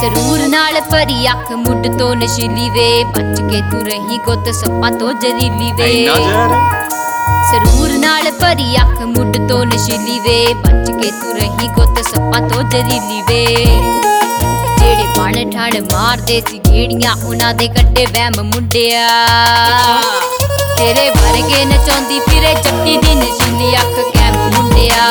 ਸਰੂਰ ਨਾਲ ਭਰੀ ਅੱਖ ਮੁੱਢ ਤੋਂ ਨਸ਼ੀਲੀ ਵੇ, ਬਚ ਕੇ ਤੂੰ ਰਹੀ ਗੁੱਤ ਸੱਪਾਂ ਤੋਂ ਜ਼ਹਿਰੀਲੀ ਵੇ। ਸਰੂਰ ਨਾਲ ਭਰੀ ਅੱਖ ਮੁੱਢ ਤੋਂ ਨਸ਼ੀਲੀ ਵੇ, ਬਚ ਕੇ ਤੂੰ ਰਹੀ ਗੁੱਤ ਸੱਪਾਂ ਤੋਂ ਜ਼ਹਿਰੀਲੀ ਵੇ। ਜਿਹੜੇ ਬਣ ਠਣ ਮਾਰਦੇ ਸੀ ਗੇੜੀਆਂ, ਉਹਨਾਂ ਦੇ ਕੱਢੇ ਵਹਿਮ ਮੁੰਡਿਆ। ਤੇਰੇ ਵਰਗੇ ਨਚਾਉਂਦੀ ਫਿਰੇ ਜੱਟੀ ਦੀ ਨਸ਼ੀਲੀ ਅੱਖ ਕੈਮ ਮੁੰਡਿਆ।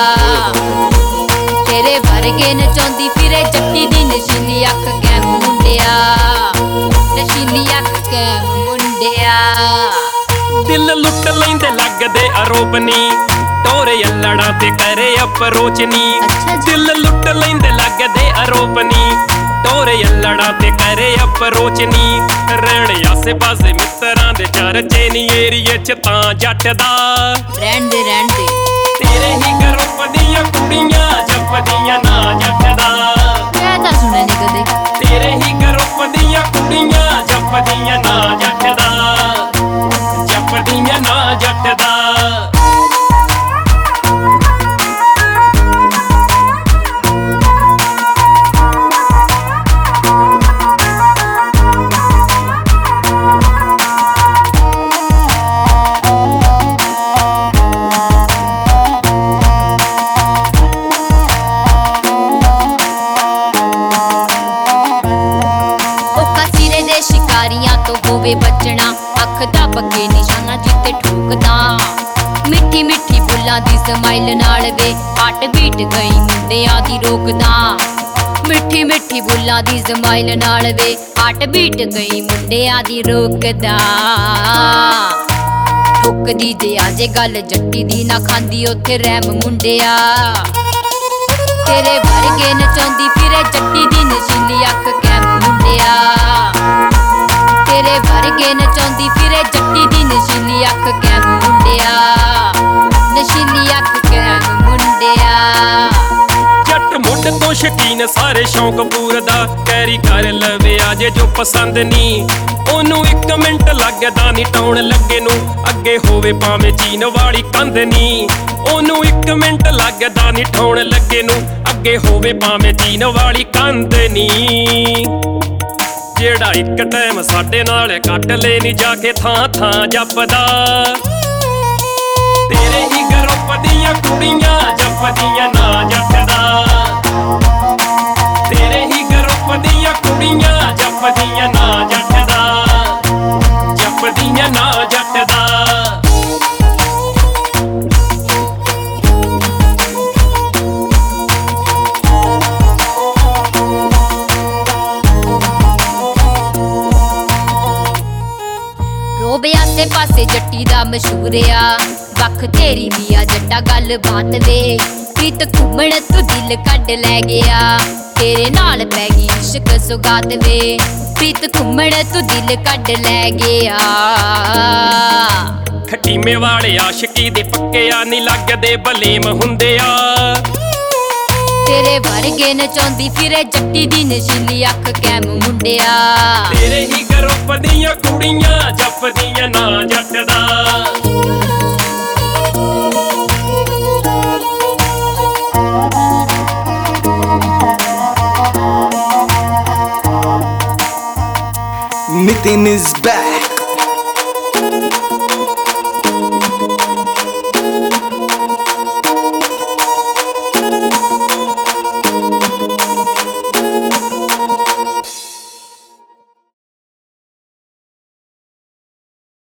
ਤੇਰੇ ਵਰਗੇ ਨਚਾਉਂਦੀ ਫਿਰੇ ਜੱਟੀ ਦੀ ਨਸ਼ੀਲੀ ਅੱਖ ਕੈਮ ਮੁੰਡਿਆ। ਨਸ਼ੀਲੀ ਅੱਖ ਕੈਮ ਮੁੰਡਿਆ। ਦਿਲ ਲੁੱਟ ਲੈਂਦੇ ਲੱਗਦੇ ਆਰੋਪ ਨੀ, ਟੋਰੇ ਅਲੜਾ ਤੇ ਕਰੇ ਅਪਰੋਚ ਨੀ। ਦਿਲ ਲੁੱਟ ਲੈਂਦੇ ਲੱਗਦੇ ਆਰੋਪ ਨੀ, ਟੋਰੇ ਅਲੜਾ ਤੇ ਕਰੇ ਅਪਰੋਚ ਨੀ। ਰਹਿਣ ਆਸੇ ਪਾਸੇ ਮਿੱਤਰਾਂ ਦੇ ਚਰਚੇ ਨੀ, ਏਰੀਏ ਚ ਤਾਂ ਜੱਟ ਦਾ ਰਹਿਣ ਦੇ ਤੇਰੇ ਹੀ ਗਰੁੱਪ ਦੀਆਂ ਕੁੜੀਆਂ ਜਪਦੀਆਂ ਨਾ ਜੱਟ ਦਾ। ਮੈਂ ਤਾਂ ਸੁਣਿਆ ਨੀ ਕਦੇ। ਤੇਰੇ ਹੀ ਗਰੁੱਪ ਦੀਆਂ ਕੁੜੀਆਂ ਜਪਦੀਆਂ ਨਾ ਜੱਟ ਦਾ, ਜਪਦੀਆਂ ਨਾ ਜੱਟ ਦਾ। ਸ਼ਿਕਾਰੀਆਂ ਤੋਂ ਹੋਵੇ ਬਚਣਾ, ਅੱਖ ਦਾ ਪੱਕੇ ਨਿਸ਼ਾਨਾ ਜਿੱਤੇ ਠੋਕਦਾ। ਮਿੱਠੀ ਮਿੱਠੀ ਬੁੱਲਾਂ ਦੀ ਸਮਾਈਲ ਨਾਲ ਵੇ, ਹਾਰਟ ਬੀਟ ਗਈ ਮੁੰਡਿਆਂ ਦੀ ਰੋਕਦਾ। ਮਿੱਠੀ ਮਿੱਠੀ ਬੁੱਲਾਂ ਦੀ ਸਮਾਈਲ ਨਾਲ ਵੇ, ਹਾਰਟ ਬੀਟ ਗਈ ਮੁੰਡਿਆਂ ਦੀ ਰੋਕਦਾ। ਠੁੱਕਦੀ ਜੇ ਆਜੇ ਗੱਲ ਜੱਟੀ ਦੀ, ਨਾ ਖਾਂਦੀ ਉੱਥੇ ਰਹਿਮ ਮੁੰਡਿਆ। ਤੇਰੇ ਵਰਗੇ ਨਚਾਉਂਦੀ ਫਿਰੇ ਜੱਟੀ ਦੀ ਨਸ਼ੀਲੀ ਅੱਖ ਕੈਮ ਮੁੰਡਿਆ। ਤੇਰੇ ਵਰਗੇ ਨਚਾਉਂਦੀ ਫਿਰੇ ਜੱਟੀ ਦੀ ਨਸ਼ੀਲੀ ਅੱਖ ਕੈਮ ਮੁੰਡਿਆ। ਨਸ਼ੀਲੀ ਅੱਖ ਕੈਮ ਮੁੰਡਿਆ। ਜੱਟ ਮੁੱਢ ਤੋਂ ਸ਼ਕੀਨ ਸਾਰੇ ਸ਼ੌਂਕ ਪੂਰਦਾ, ਕੈਰੀ ਕਰ ਲਵੇ ਆਜੇ ਜੋ ਪਸੰਦ ਨੀ। ਉਹਨੂੰ 1 ਮਿੰਟ ਲੱਗਦਾ ਨੀ ਟਾਉਣ ਲੱਗੇ ਨੂੰ, ਅੱਗੇ ਹੋਵੇ ਭਾਵੇਂ ਚੀਨ ਵਾਲੀ ਕੰਧ ਨੀ। ਉਹਨੂੰ 1 ਮਿੰਟ ਲੱਗਦਾ ਨੀ ਠਾਉਣ ਲੱਗੇ ਨੂੰ, ਅੱਗੇ ਹੋਵੇ ਭਾਵੇਂ ਚੀਨ ਵਾਲੀ ਕੰਧ ਨੀ। ਜਿਹੜਾ ਇੱਕ ਟਾਈਮ ਸਾਡੇ ਨਾਲ ਕੱਟ ਲੈ ਨੀ ਜਾ ਕੇ ਥਾਂ ਥਾਂ ਜਪਦਾ। ਤੇਰੇ ਹੀ ਗਰੁੱਪ ਦੀਆਂ ਕੁੜੀਆਂ ਜਪਦੀਆਂ ਨਾ ਜੱਟ ਦਾ। ਤੇਰੇ ਹੀ ਗਰੁੱਪ ਦੀਆਂ ਕੁੜੀਆਂ ਜਪਦੀਆਂ ਨਾ ਜੱਟ ਦਾ, ਜਪਦੀਆਂ ਨਾ ਜੱਟ ਦਾ। ਰੋਬੇ ਆਸੇ ਪਾਸੇ ਜੱਟੀ ਦਾ ਮਸ਼ਹੂਰ ਆ, ਵੱਖ ਤੇਰੀ ਵੀ ਆ ਜੱਟਾ ਗੱਲ ਬਾਤ ਵੇ। ਪ੍ਰੀਤ ਘੁੰਮਣ ਤੂੰ ਦਿਲ ਕੱਢ ਲੈ ਗਿਆ, ਤੇਰੇ ਨਾਲ ਪੈ ਗਈ ਇਸ਼ਕ ਸੁਗਾਤ ਵੇ। ਪ੍ਰੀਤ ਘੁੰਮਣ ਤੂੰ ਦਿਲ ਕੱਢ ਲੈ ਗਿਆ। ਖਟੀਮੇ ਵਾਲੇ ਆਸ਼ਕੀ ਦੇ ਪੱਕਿਆ ਨੀ ਲੱਗਦੇ ਬਲੇਮ ਹੁੰਦੇ ਆ। ਤੇਰੇ ਵਰਗੇ ਨਚਾਉਂਦੀ ਫਿਰੇ ਜੱਟੀ ਦੀ ਨਸ਼ੀਲੀ ਅੱਖ ਕੈਮ ਮੁੰਡਿਆ। ਤੇਰੇ ਹੀ ਗਰੁੱਪ ਦੀਆਂ ਕੁੜੀਆਂ ਜਪਦੀਆਂ ਨਾ ਜੱਟ ਦਾ। Mithun is back.